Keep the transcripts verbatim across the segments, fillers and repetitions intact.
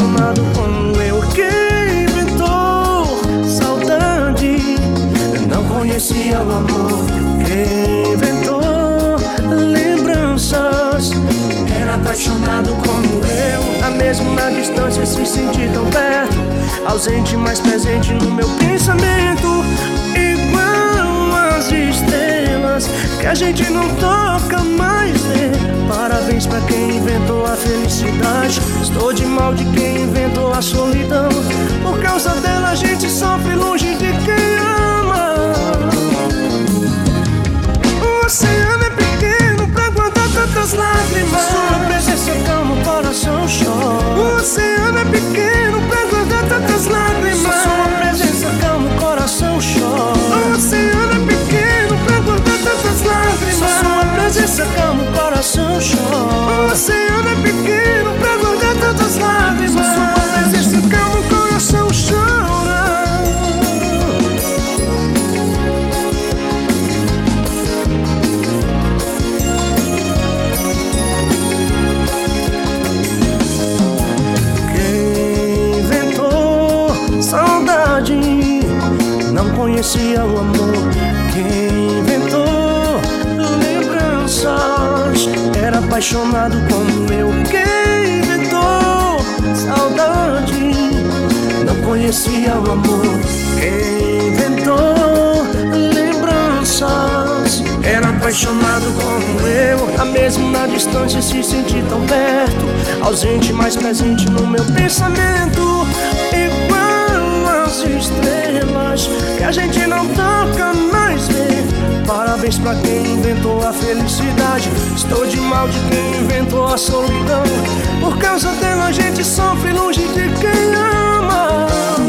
apaixonado como eu. Quem inventou saudade não conhecia o amor. Quem inventou lembranças era apaixonado como eu. A mesmo na distância se sentir tão perto, ausente mas presente no meu pensamento. Igual as estrelas que a gente não toca mais vê. Parabéns pra quem inventou a felicidade. Estou de mal de quem inventou a solidão. Por causa dela a gente sofre longe de quem ama. O oceano é pequeno pra aguentar tantas lágrimas. Sua presença calma, o coração chora. O oceano é pequeno pra aguentar tantas lágrimas. Sua presença calma, o coração chora. O oceano é pequeno pra aguentar tantas lágrimas. Sua presença calma, o coração chora. O oceano é pequeno pra aguentar tantas lágrimas. Sua presença calma, o coração chora. Quem inventou saudade não conhecia o amor. Quem inventou lembranças era apaixonado como eu. Quem inventou saudade não conhecia o amor. Quem inventou lembranças era apaixonado como eu. A mesmo na distância se sentir tão perto, ausente mas presente no meu pensamento. Igual as estrelas que a gente não toca mais vê. Parabéns pra quem inventou a felicidade. Estou de mal de quem inventou a solidão. Por causa dela a gente sofre longe de quem ama.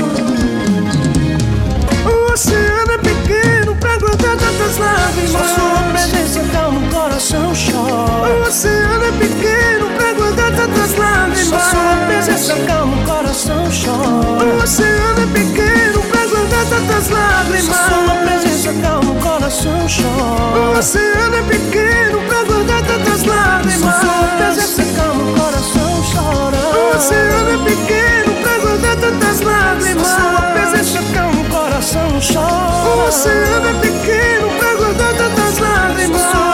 O oceano é pequeno pra aguentar tantas lágrimas. Só sua presença calma, o coração chora. O oceano é pequeno pra aguentar tantas lágrimas. Só sua presença calma, o coração chora. O oceano é pequeno pra aguentar tantas lágrimas. Só sua presença calma, o coração chora. O oceano é pequeno pra aguentar tantas lágrimas. Só sua presença calma, o coração chora. O oceano é pequeno pra aguentar tantas lágrimas. Só sua presença calma, o coração chora. O oceano é pequeno pra aguentar tantas lágrimas.